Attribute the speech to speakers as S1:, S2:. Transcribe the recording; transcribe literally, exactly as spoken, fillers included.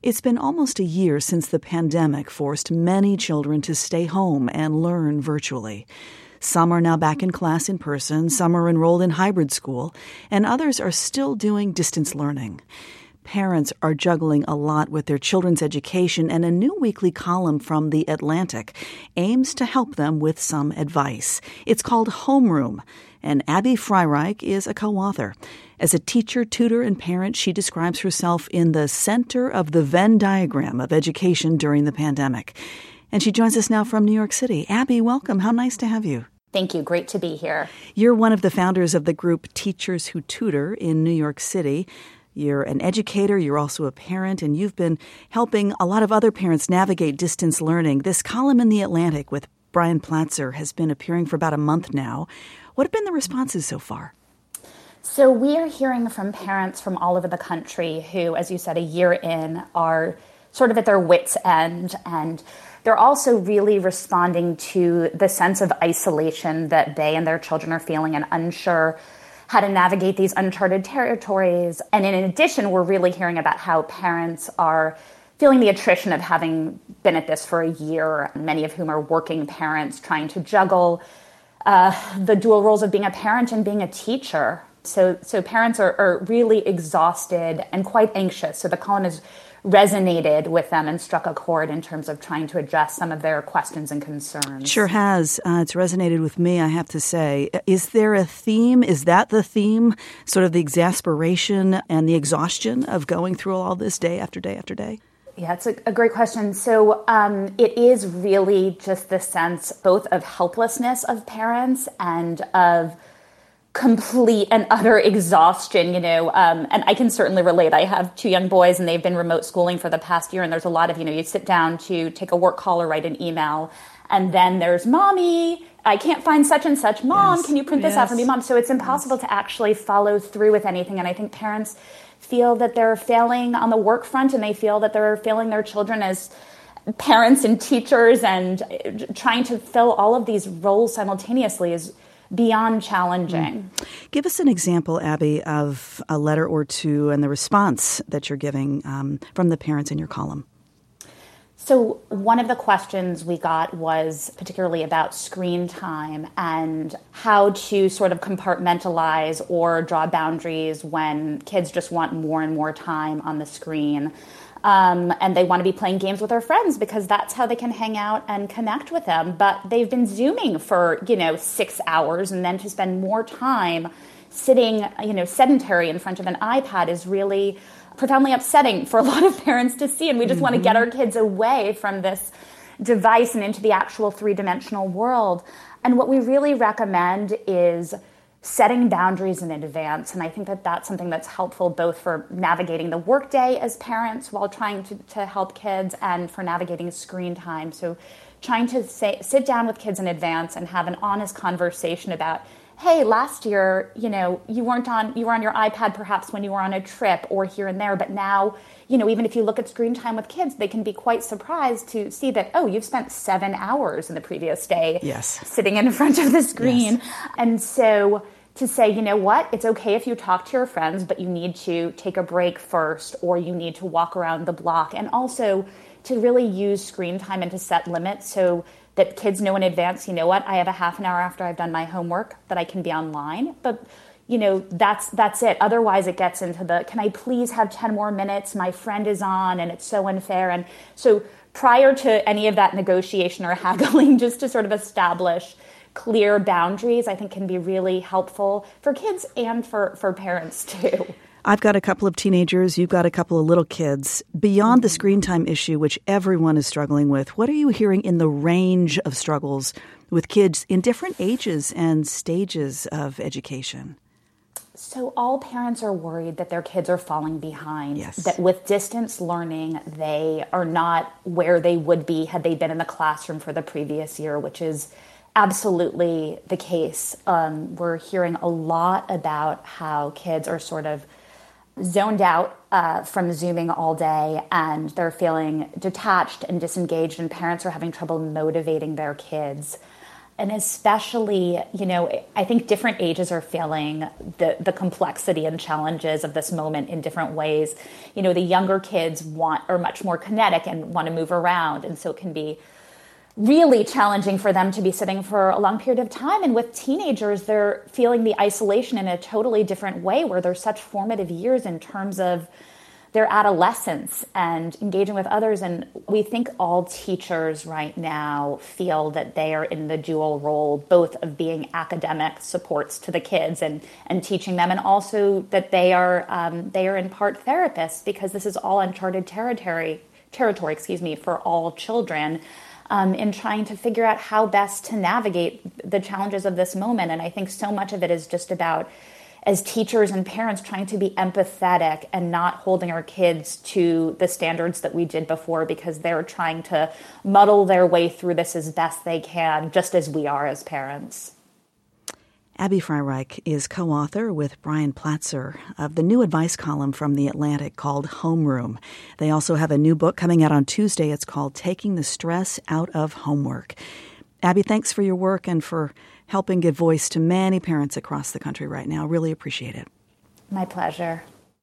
S1: It's been almost a year since the pandemic forced many children to stay home and learn virtually. Some are now back in class in person, some are enrolled in hybrid school, and others are still doing distance learning. Parents are juggling a lot with their children's education, and a new weekly column from The Atlantic aims to help them with some advice. It's called Homeroom, and Abby Freireich is a co-author. As a teacher, tutor, and parent, she describes herself in the center of the Venn diagram of education during the pandemic. And she joins us now from New York City. Abby, welcome. How nice to have you.
S2: Thank you. Great to be here.
S1: You're one of the founders of the group Teachers Who Tutor in New York City. You're an educator, you're also a parent, and you've been helping a lot of other parents navigate distance learning. This column in The Atlantic with Brian Platzer has been appearing for about a month now. What have been the responses so far?
S2: So we are hearing from parents from all over the country who, as you said, a year in, are sort of at their wits' end, and they're also really responding to the sense of isolation that they and their children are feeling and unsure how to navigate these uncharted territories. And in addition, we're really hearing about how parents are feeling the attrition of having been at this for a year, many of whom are working parents trying to juggle uh, the dual roles of being a parent and being a teacher. So so parents are, are really exhausted and quite anxious. So the column has resonated with them and struck a chord in terms of trying to address some of their questions and concerns.
S1: Sure has. Uh, it's resonated with me, I have to say. Is there a theme? Is that the theme? Sort of the exasperation and the exhaustion of going through all this day after day after day?
S2: Yeah, it's a, a great question. So um, it is really just the sense both of helplessness of parents and of complete and utter exhaustion, you know, um, and I can certainly relate. I have two young boys and they've been remote schooling for the past year. And there's a lot of, you know, you sit down to take a work call or write an email. And then there's, mommy, I can't find such and such. Mom, yes. Can you print this
S1: yes.
S2: out for me, mom? So it's impossible yes. to actually follow through with anything. And I think parents feel that they're failing on the work front, and they feel that they're failing their children as parents and teachers, and trying to fill all of these roles simultaneously is beyond challenging.
S1: Mm. Give us an example, Abby, of a letter or two and the response that you're giving um, from the parents in your column.
S2: So one of the questions we got was particularly about screen time and how to sort of compartmentalize or draw boundaries when kids just want more and more time on the screen. Um, and they want to be playing games with their friends because that's how they can hang out and connect with them. But they've been Zooming for, you know, six hours and then to spend more time sitting, you know, sedentary in front of an iPad is really profoundly upsetting for a lot of parents to see. And we just mm-hmm. want to get our kids away from this device and into the actual three-dimensional world. And what we really recommend is setting boundaries in advance. And I think that that's something that's helpful both for navigating the workday as parents while trying to, to help kids, and for navigating screen time. So trying to say, sit down with kids in advance and have an honest conversation about, hey, last year, you know, you weren't on, you were on your iPad perhaps when you were on a trip or here and there, but now, you know, even if you look at screen time with kids, they can be quite surprised to see that, oh, you've spent seven hours in the previous day
S1: yes.
S2: sitting in front of the screen.
S1: Yes.
S2: And so to say, you know what, it's okay if you talk to your friends, but you need to take a break first, or you need to walk around the block. And also to really use screen time and to set limits so that kids know in advance, you know what, I have a half an hour after I've done my homework that I can be online. But, you know, that's that's it. Otherwise, it gets into the, can I please have ten more minutes? My friend is on and it's so unfair. And so prior to any of that negotiation or haggling, just to sort of establish clear boundaries, I think can be really helpful for kids and for, for parents too.
S1: I've got a couple of teenagers. You've got a couple of little kids. Beyond mm-hmm. the screen time issue, which everyone is struggling with, what are you hearing in the range of struggles with kids in different ages and stages of education?
S2: So all parents are worried that their kids are falling behind,
S1: yes.
S2: that with distance learning, they are not where they would be had they been in the classroom for the previous year, which is absolutely the case. Um, we're hearing a lot about how kids are sort of zoned out uh, from Zooming all day, and they're feeling detached and disengaged, and parents are having trouble motivating their kids. And especially, you know, I think different ages are feeling the, the complexity and challenges of this moment in different ways. You know, the younger kids want are much more kinetic and want to move around. And so it can be really challenging for them to be sitting for a long period of time. And with teenagers, they're feeling the isolation in a totally different way, where they're such formative years in terms of their adolescence and engaging with others. And we think all teachers right now feel that they are in the dual role, both of being academic supports to the kids and, and teaching them, and also that they are um, they are in part therapists, because this is all uncharted territory, territory, excuse me, for all children, um, in trying to figure out how best to navigate the challenges of this moment. And I think so much of it is just about, as teachers and parents, trying to be empathetic and not holding our kids to the standards that we did before, because they're trying to muddle their way through this as best they can, just as we are as parents.
S1: Abby Freireich is co-author with Brian Platzer of the new advice column from The Atlantic called Homeroom. They also have a new book coming out on Tuesday. It's called Taking the Stress Out of Homework. Abby, thanks for your work and for helping give voice to many parents across the country right now. Really appreciate it.
S2: My pleasure.